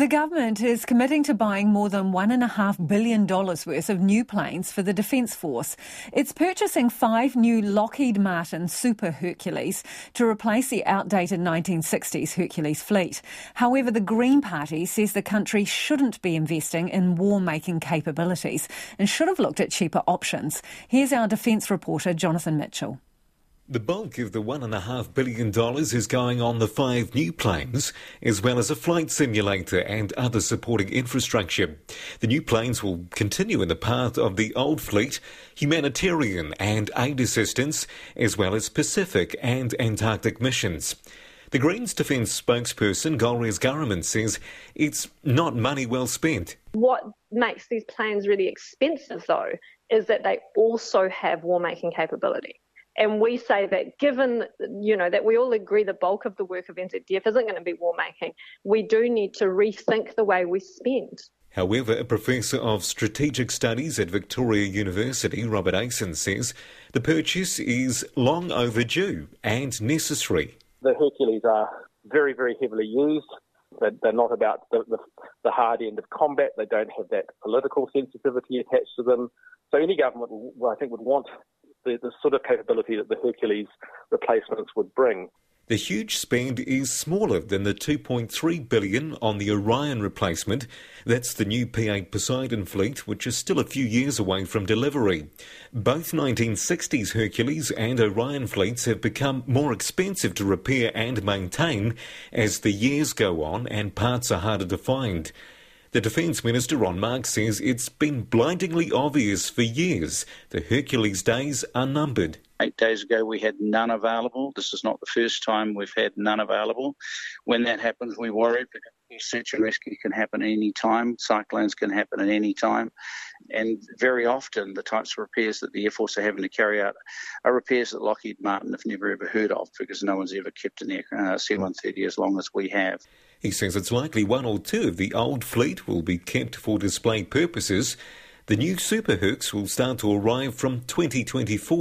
The government is committing to buying more than $1.5 billion worth of new planes for the Defence Force. It's purchasing 5 new Lockheed Martin Super Hercules to replace the outdated 1960s Hercules fleet. However, the Green Party says the country shouldn't be investing in war-making capabilities and should have looked at cheaper options. Here's our Defence reporter, Jonathan Mitchell. The bulk of the $1.5 billion is going on the 5 new planes, as well as a flight simulator and other supporting infrastructure. The new planes will continue in the path of the old fleet, humanitarian and aid assistance, as well as Pacific and Antarctic missions. The Greens Defence spokesperson, Golriz Ghahraman, says it's not money well spent. What makes these planes really expensive, though, is that they also have war-making capability. And we say that given, that we all agree the bulk of the work of NZDF isn't going to be war-making, we do need to rethink the way we spend. However, a professor of strategic studies at Victoria University, Robert Asen, says the purchase is long overdue and necessary. The Hercules are very, very heavily used. They're not about the hard end of combat. They don't have that political sensitivity attached to them. So any government, I think, would want the sort of capability that the Hercules replacements would bring. The huge spend is smaller than the $2.3 billion on the Orion replacement. That's the new P-8 Poseidon fleet, which is still a few years away from delivery. Both 1960s Hercules and Orion fleets have become more expensive to repair and maintain as the years go on and parts are harder to find. The Defence Minister, Ron Mark, says it's been blindingly obvious for years the Hercules days are numbered. 8 days ago we had none available. This is not the first time we've had none available. When that happens, we worry because search and rescue can happen at any time. Cyclones can happen at any time. And very often the types of repairs that the Air Force are having to carry out are repairs that Lockheed Martin have never ever heard of because no one's ever kept an C-130 as long as we have. He says it's likely 1 or 2 of the old fleet will be kept for display purposes. The new Super Hercs will start to arrive from 2024.